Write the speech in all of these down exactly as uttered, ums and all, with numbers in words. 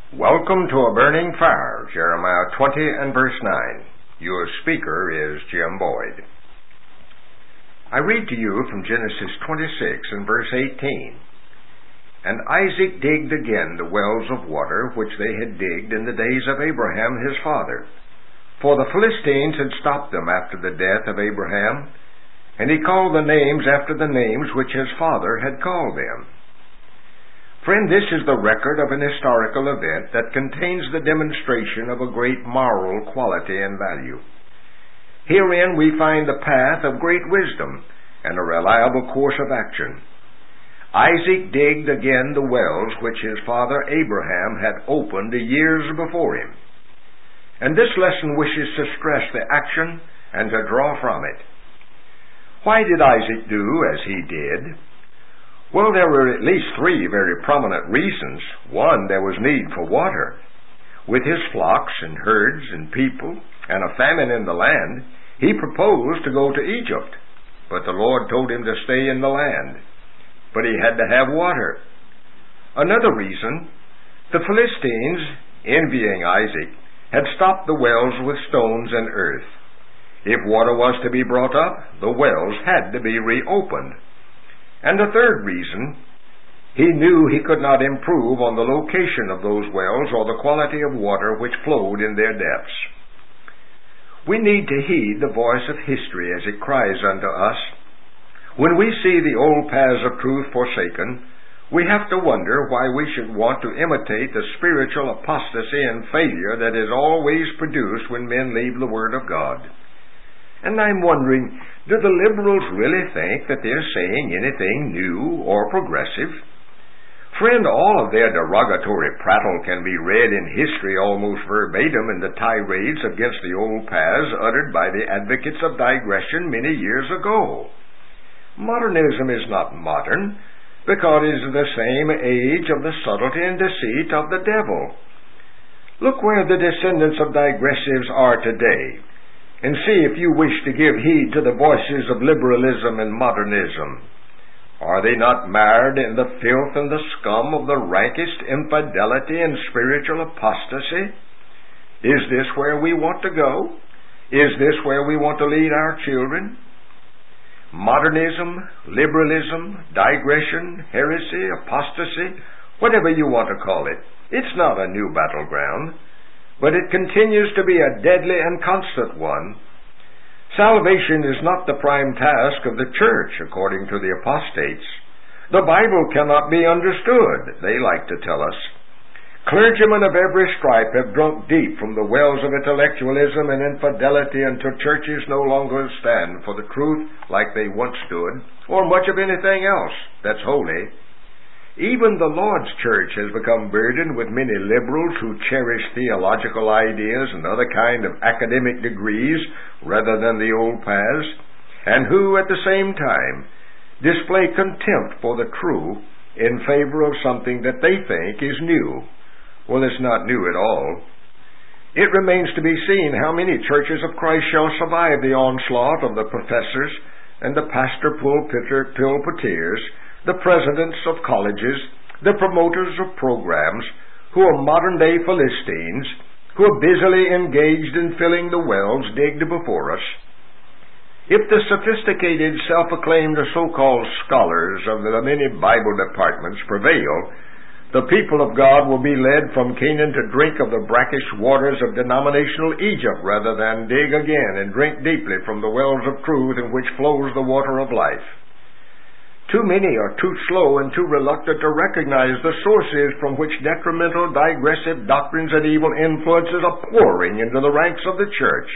Welcome to a burning fire, Jeremiah twenty and verse nine. Your speaker is Jim Boyd. I read to you from Genesis twenty-six and verse eighteen. And Isaac digged again the wells of water which they had digged in the days of Abraham his father. For the Philistines had stopped them after the death of Abraham, and he called the names after the names which his father had called them. Friend, this is the record of an historical event that contains the demonstration of a great moral quality and value. Herein we find the path of great wisdom and a reliable course of action. Isaac digged again the wells which his father Abraham had opened years before him. And this lesson wishes to stress the action and to draw from it. Why did Isaac do as he did? Well, there were at least three very prominent reasons. One, there was need for water. With his flocks and herds and people and a famine in the land, he proposed to go to Egypt. But the Lord told him to stay in the land. But he had to have water. Another reason, the Philistines, envying Isaac, had stopped the wells with stones and earth. If water was to be brought up, the wells had to be reopened. And the third reason, he knew he could not improve on the location of those wells or the quality of water which flowed in their depths. We need to heed the voice of history as it cries unto us. When we see the old paths of truth forsaken, we have to wonder why we should want to imitate the spiritual apostasy and failure that is always produced when men leave the Word of God. And I'm wondering, do the liberals really think that they're saying anything new or progressive? Friend, all of their derogatory prattle can be read in history almost verbatim in the tirades against the old paths uttered by the advocates of digression many years ago. Modernism is not modern because it is the same age of the subtlety and deceit of the devil. Look where the descendants of digressives are today, and see if you wish to give heed to the voices of liberalism and modernism. Are they not marred in the filth and the scum of the rankest infidelity and spiritual apostasy? Is this where we want to go? Is this where we want to lead our children? Modernism, liberalism, digression, heresy, apostasy, whatever you want to call it, it's not a new battleground, but it continues to be a deadly and constant one. Salvation is not the prime task of the church, according to the apostates. The Bible cannot be understood, they like to tell us. Clergymen of every stripe have drunk deep from the wells of intellectualism and infidelity until churches no longer stand for the truth like they once stood, or much of anything else that's holy. Even the Lord's church has become burdened with many liberals who cherish theological ideas and other kind of academic degrees rather than the old paths, and who at the same time display contempt for the true in favor of something that they think is new. Well, it's not new at all. It remains to be seen how many churches of Christ shall survive the onslaught of the professors and the pastor pulpiteers, the presidents of colleges, the promoters of programs, who are modern-day Philistines, who are busily engaged in filling the wells digged before us. If the sophisticated, self-acclaimed so-called scholars of the many Bible departments prevail, the people of God will be led from Canaan to drink of the brackish waters of denominational Egypt rather than dig again and drink deeply from the wells of truth in which flows the water of life. Too many are too slow and too reluctant to recognize the sources from which detrimental, digressive doctrines and evil influences are pouring into the ranks of the church.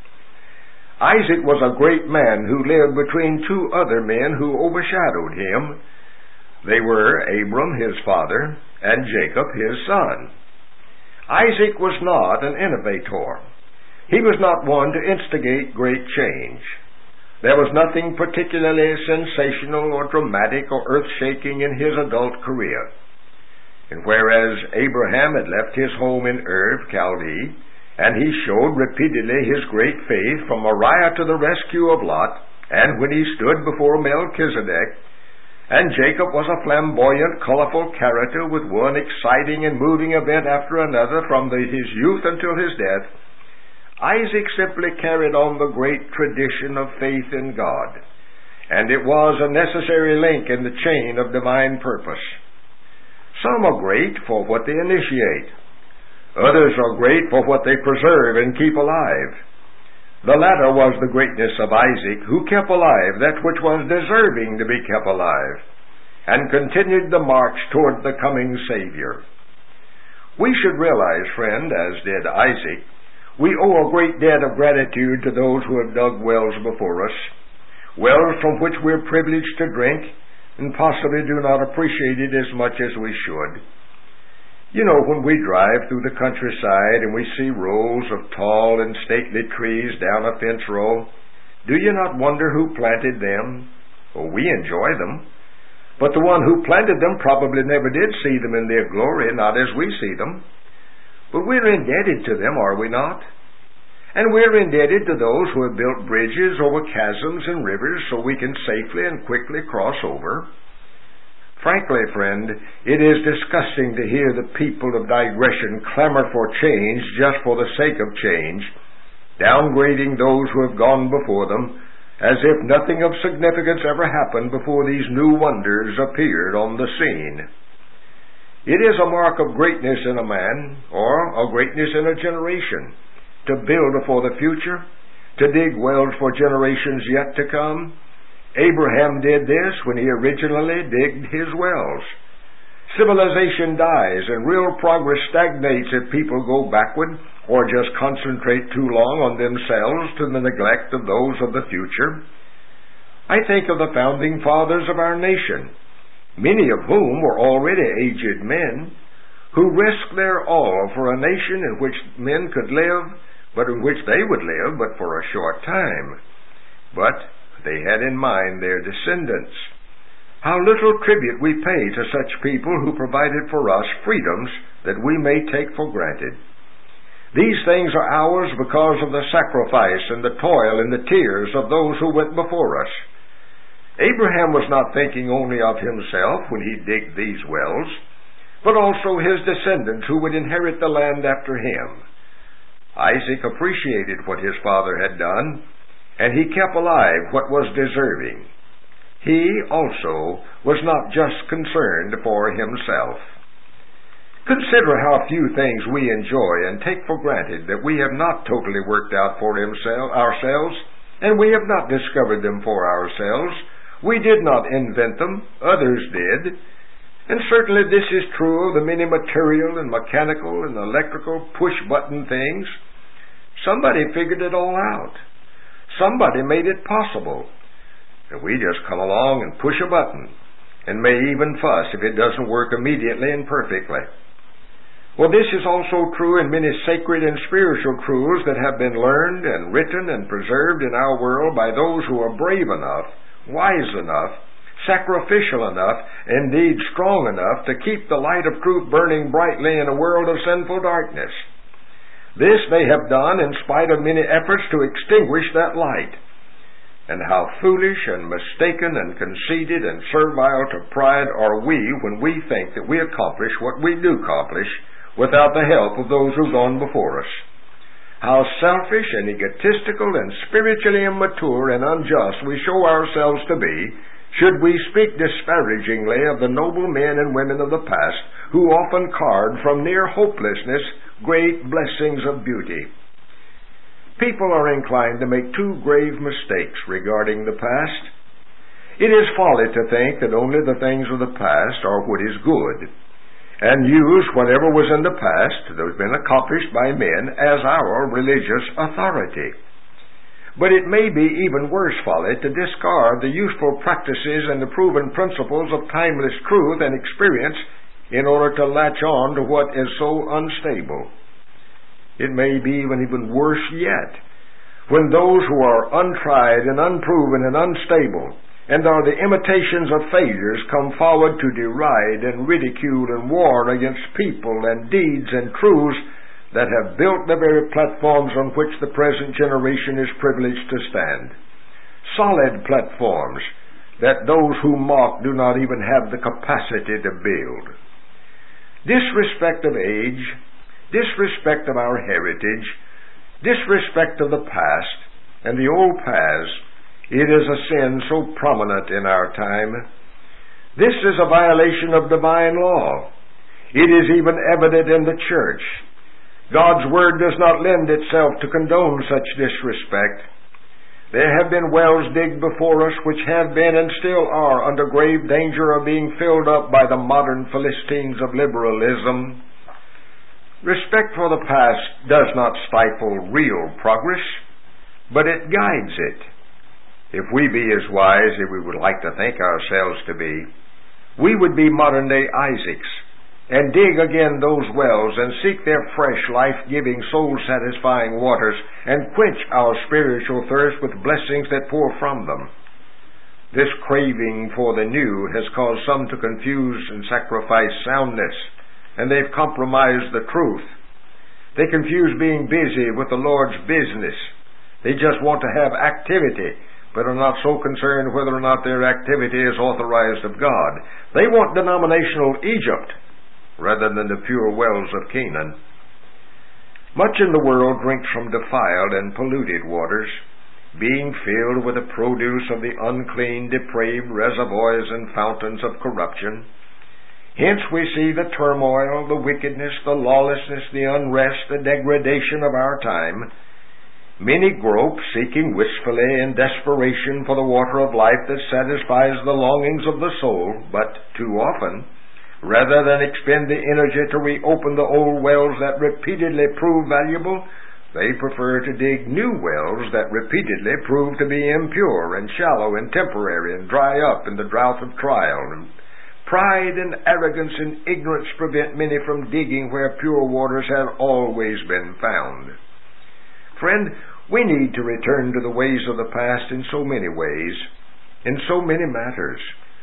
Isaac was a great man who lived between two other men who overshadowed him. They were Abram, his father, and Jacob, his son. Isaac was not an innovator. He was not one to instigate great change. There was nothing particularly sensational or dramatic or earth-shaking in his adult career. And whereas Abraham had left his home in Ur of Chaldee, and he showed repeatedly his great faith from Moriah to the rescue of Lot, and when he stood before Melchizedek, And Jacob was a flamboyant, colorful character with one exciting and moving event after another from the, his youth until his death. Isaac simply carried on the great tradition of faith in God, and it was a necessary link in the chain of divine purpose. Some are great for what they initiate. Others are great for what they preserve and keep alive. The latter was the greatness of Isaac, who kept alive that which was deserving to be kept alive, and continued the march toward the coming Savior. We should realize, friend, as did Isaac, we owe a great debt of gratitude to those who have dug wells before us, wells from which we are privileged to drink, and possibly do not appreciate it as much as we should. You know, when we drive through the countryside and we see rows of tall and stately trees down a fence row, do you not wonder who planted them? Well, we enjoy them, but the one who planted them probably never did see them in their glory, not as we see them. But we're indebted to them, are we not? And we're indebted to those who have built bridges over chasms and rivers so we can safely and quickly cross over. Frankly, friend, it is disgusting to hear the people of digression clamor for change just for the sake of change, downgrading those who have gone before them, as if nothing of significance ever happened before these new wonders appeared on the scene. It is a mark of greatness in a man, or a greatness in a generation, to build for the future, to dig wells for generations yet to come. Abraham did this when he originally digged his wells. Civilization dies and real progress stagnates if people go backward or just concentrate too long on themselves to the neglect of those of the future. I think of the founding fathers of our nation, many of whom were already aged men, who risked their all for a nation in which men could live, but in which they would live but for a short time. But they had in mind their descendants. How little tribute we pay to such people who provided for us freedoms that we may take for granted. These things are ours because of the sacrifice and the toil and the tears of those who went before us. Abraham was not thinking only of himself when he digged these wells, but also his descendants who would inherit the land after him. Isaac appreciated what his father had done, and he kept alive what was deserving. He also was not just concerned for himself. Consider how few things we enjoy and take for granted that we have not totally worked out for ourselves, and we have not discovered them for ourselves. We did not invent them, others did. And certainly this is true of the many material and mechanical and electrical push-button things. Somebody figured it all out. Somebody made it possible. And we just come along and push a button, and may even fuss if it doesn't work immediately and perfectly. Well, this is also true in many sacred and spiritual truths that have been learned and written and preserved in our world by those who are brave enough, wise enough, sacrificial enough, indeed strong enough to keep the light of truth burning brightly in a world of sinful darkness. This they have done in spite of many efforts to extinguish that light. And how foolish and mistaken and conceited and servile to pride are we when we think that we accomplish what we do accomplish without the help of those who've gone before us. How selfish and egotistical and spiritually immature and unjust we show ourselves to be should we speak disparagingly of the noble men and women of the past who often carved from near hopelessness great blessings of beauty. People are inclined to make two grave mistakes regarding the past. It is folly to think that only the things of the past are what is good, and use whatever was in the past that has been accomplished by men as our religious authority. But it may be even worse folly to discard the useful practices and the proven principles of timeless truth and experience in order to latch on to what is so unstable. It may be even even worse yet, when those who are untried and unproven and unstable, and are the imitations of failures, come forward to deride and ridicule and war against people and deeds and truths that have built the very platforms on which the present generation is privileged to stand. Solid platforms, that those who mock do not even have the capacity to build. Disrespect of age, disrespect of our heritage, disrespect of the past and the old paths, it is a sin so prominent in our time. This is a violation of divine law. It is even evident in the church. God's word does not lend itself to condone such disrespect. There have been wells digged before us which have been and still are under grave danger of being filled up by the modern Philistines of liberalism. Respect for the past does not stifle real progress, but it guides it. If we be as wise as we would like to think ourselves to be, we would be modern-day Isaacs, and dig again those wells and seek their fresh, life-giving, soul-satisfying waters and quench our spiritual thirst with blessings that pour from them. This craving for the new has caused some to confuse and sacrifice soundness, and they've compromised the truth. They confuse being busy with the Lord's business. They just want to have activity, but are not so concerned whether or not their activity is authorized of God. They want denominational Egypt rather than the pure wells of Canaan. Much in the world drinks from defiled and polluted waters, being filled with the produce of the unclean, depraved reservoirs and fountains of corruption. Hence we see the turmoil, the wickedness, the lawlessness, the unrest, the degradation of our time. Many grope, seeking wistfully in desperation for the water of life that satisfies the longings of the soul, but too often, rather than expend the energy to reopen the old wells that repeatedly prove valuable, they prefer to dig new wells that repeatedly prove to be impure and shallow and temporary and dry up in the drought of trial. And pride and arrogance and ignorance prevent many from digging where pure waters have always been found. Friend, we need to return to the ways of the past in so many ways, in so many matters.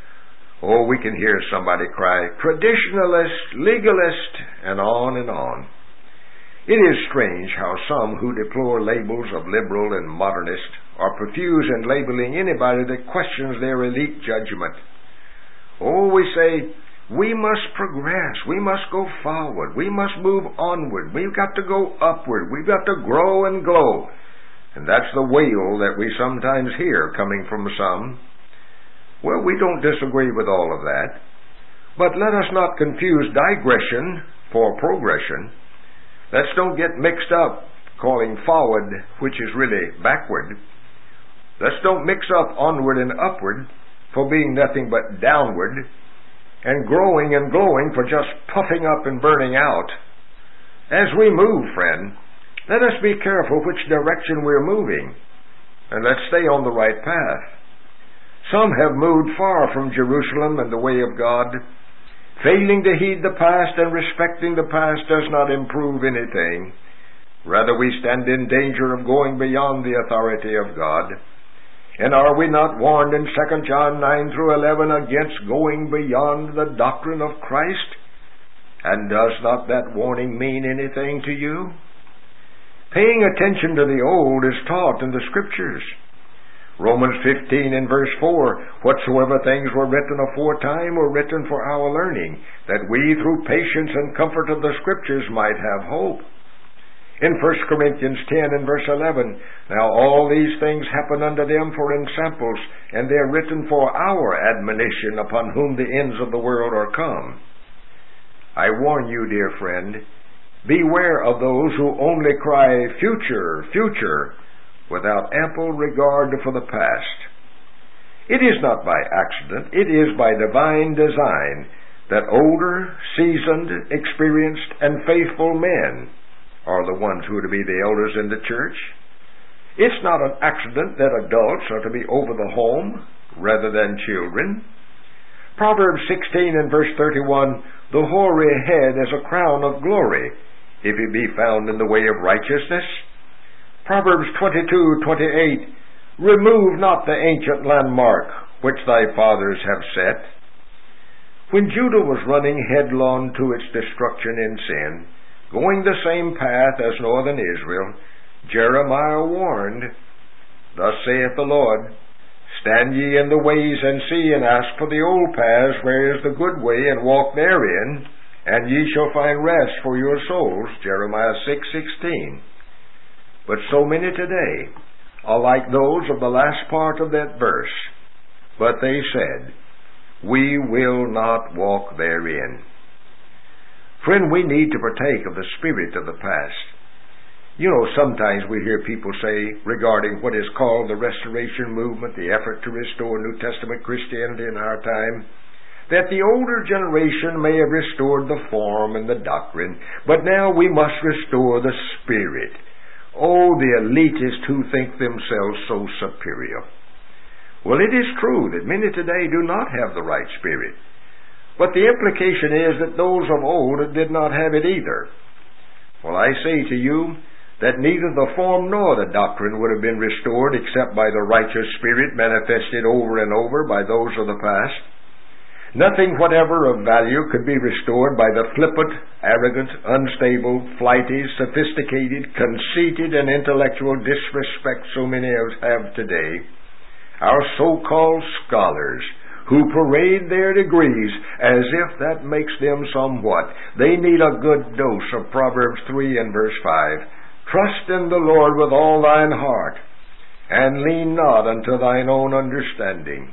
Oh, we can hear somebody cry, traditionalist, legalist, and on and on. It is strange how some who deplore labels of liberal and modernist are profuse in labeling anybody that questions their elite judgment. Oh, we say, we must progress, we must go forward, we must move onward, we've got to go upward, we've got to grow and glow. And that's the wail that we sometimes hear coming from some. Well, we don't disagree with all of that, but let us not confuse digression for progression. Let's don't get mixed up calling forward, which is really backward. Let's don't mix up onward and upward for being nothing but downward, and growing and glowing for just puffing up and burning out. As we move, friend, let us be careful which direction we're moving, and let's stay on the right path. Some have moved far from Jerusalem and the way of God. Failing to heed the past and respecting the past does not improve anything. Rather, we stand in danger of going beyond the authority of God. And are we not warned in Second John nine through eleven against going beyond the doctrine of Christ? And does not that warning mean anything to you? Paying attention to the old is taught in the Scriptures. Romans fifteen and verse four, whatsoever things were written aforetime were written for our learning, that we through patience and comfort of the Scriptures might have hope. In First Corinthians ten and verse eleven, now all these things happen unto them for ensamples, and they are written for our admonition, upon whom the ends of the world are come. I warn you, dear friend, beware of those who only cry, future, future, without ample regard for the past. It is not by accident, it is by divine design that older, seasoned, experienced, and faithful men are the ones who are to be the elders in the church. It's not an accident that adults are to be over the home rather than children. Proverbs sixteen and verse thirty-one, the hoary head is a crown of glory, if he be found in the way of righteousness. Proverbs twenty-two twenty-eight, remove not the ancient landmark which thy fathers have set. When Judah was running headlong to its destruction in sin, going the same path as northern Israel, Jeremiah warned, thus saith the Lord, Stand ye in the ways, and see, and ask for the old paths, where is the good way, and walk therein, and ye shall find rest for your souls. Jeremiah six sixteen. But so many today are like those of the last part of that verse. But they said, we will not walk therein. Friend, we need to partake of the spirit of the past. You know, sometimes we hear people say regarding what is called the Restoration Movement, the effort to restore New Testament Christianity in our time, that the older generation may have restored the form and the doctrine, but now we must restore the spirit. Oh, the elitists who think themselves so superior. Well, it is true that many today do not have the right spirit, but the implication is that those of old did not have it either. Well, I say to you that neither the form nor the doctrine would have been restored except by the righteous spirit manifested over and over by those of the past. Nothing whatever of value could be restored by the flippant, arrogant, unstable, flighty, sophisticated, conceited, and intellectual disrespect so many of us have today. Our so-called scholars, who parade their degrees as if that makes them somewhat. They need a good dose of Proverbs three and verse five. Trust in the Lord with all thine heart, and lean not unto thine own understanding.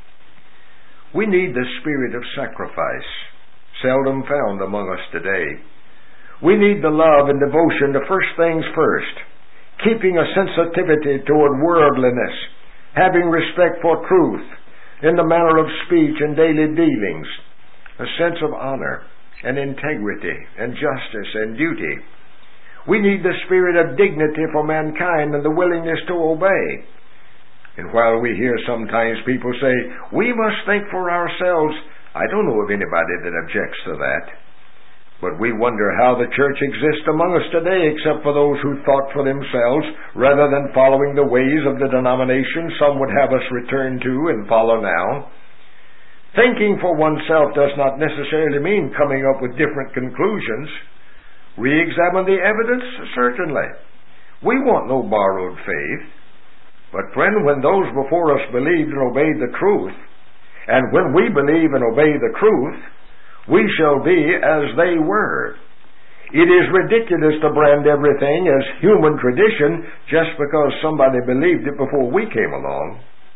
We need the spirit of sacrifice, seldom found among us today. We need the love and devotion to first things first, keeping a sensitivity toward worldliness, having respect for truth in the manner of speech and daily dealings, a sense of honor and integrity and justice and duty. We need the spirit of dignity for mankind and the willingness to obey. And while we hear sometimes people say, we must think for ourselves, I don't know of anybody that objects to that. But we wonder how the church exists among us today except for those who thought for themselves rather than following the ways of the denomination some would have us return to and follow now. Thinking for oneself does not necessarily mean coming up with different conclusions. Re-examine the evidence, certainly. We want no borrowed faith. But friend, when those before us believed and obeyed the truth, and when we believe and obey the truth, we shall be as they were. It is ridiculous to brand everything as human tradition just because somebody believed it before we came along.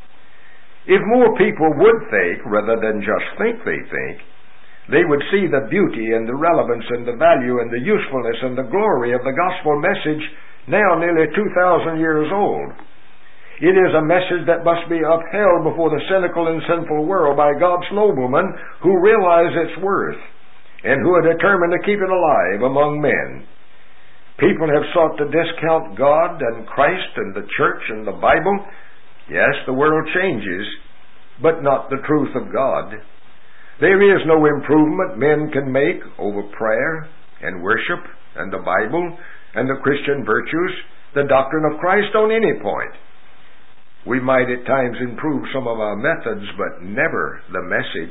If more people would think rather than just think they think, they would see the beauty and the relevance and the value and the usefulness and the glory of the gospel message now nearly two thousand years old. It is a message that must be upheld before the cynical and sinful world by God's noblemen who realize its worth and who are determined to keep it alive among men. People have sought to discount God and Christ and the church and the Bible. Yes, the world changes, but not the truth of God. There is no improvement men can make over prayer and worship and the Bible and the Christian virtues, the doctrine of Christ on any point. We might at times improve some of our methods, but never the message.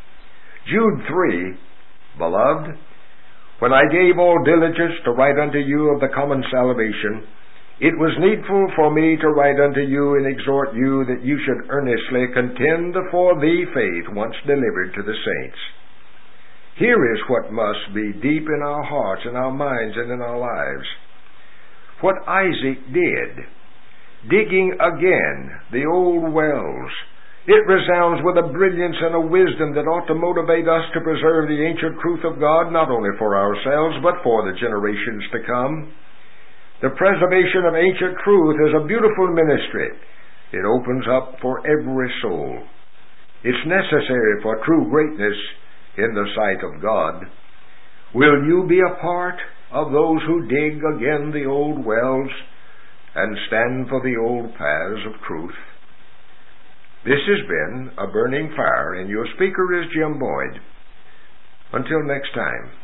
Jude three, Beloved, when I gave all diligence to write unto you of the common salvation, it was needful for me to write unto you and exhort you that you should earnestly contend for the faith once delivered to the saints. Here is what must be deep in our hearts, in our minds, and in our lives. What Isaac did, digging again the old wells, it resounds with a brilliance and a wisdom that ought to motivate us to preserve the ancient truth of God, not only for ourselves, but for the generations to come. The preservation of ancient truth is a beautiful ministry. It opens up for every soul. It's necessary for true greatness in the sight of God. Will you be a part of those who dig again the old wells and stand for the old paths of truth? This has been A Burning Fire, and your speaker is Jim Boyd. Until next time.